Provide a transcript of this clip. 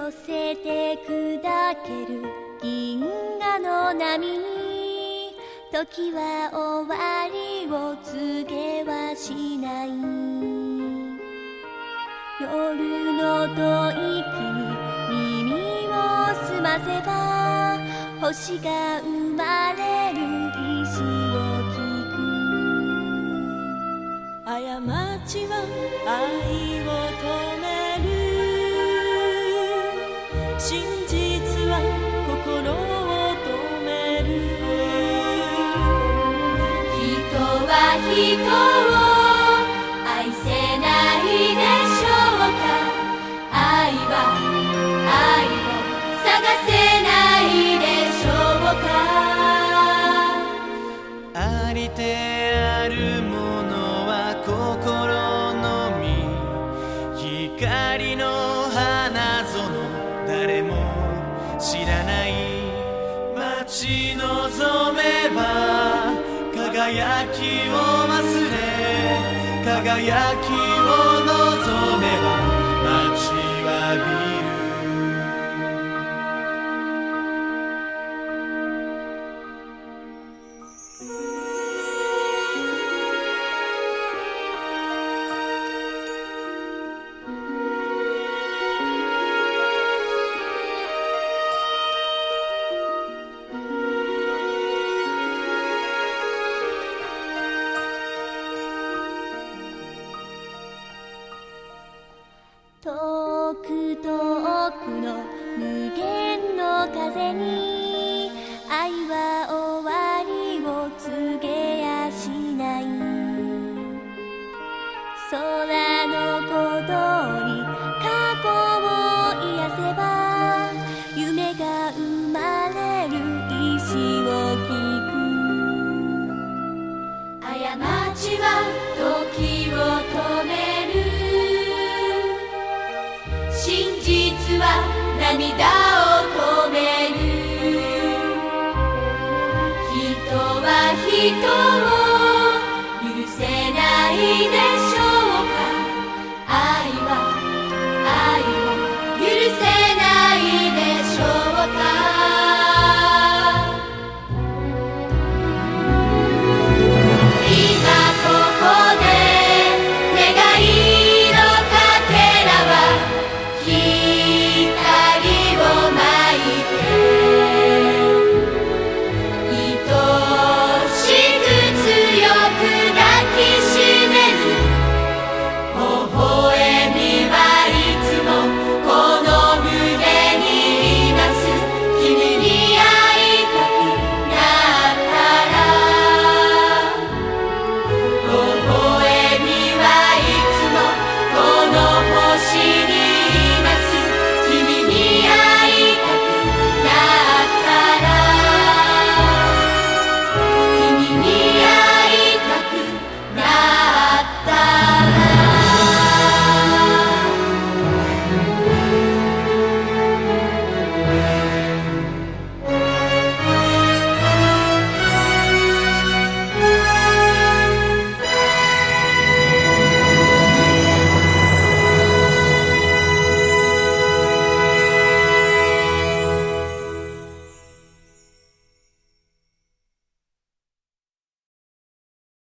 寄せて砕ける銀河の波に時は終わりを告げはしない。夜の吐息に耳を澄ませば星が生まれる石を聞く。過ちは愛を止める、真実は心を止める。人は人を愛せないでしょうか。愛は愛を探せないでしょうか。 ありてあるものは心の実、光の花園誰も知らない。待ち望めば輝きを忘れ、輝きを望めば待ちわびる。 遠く遠くの無限の風に愛は終わりを告げやしない。空の鼓動に過去を癒せば夢が生まれる石を聞く。過ちは時を止める、真実は涙を止める。人は人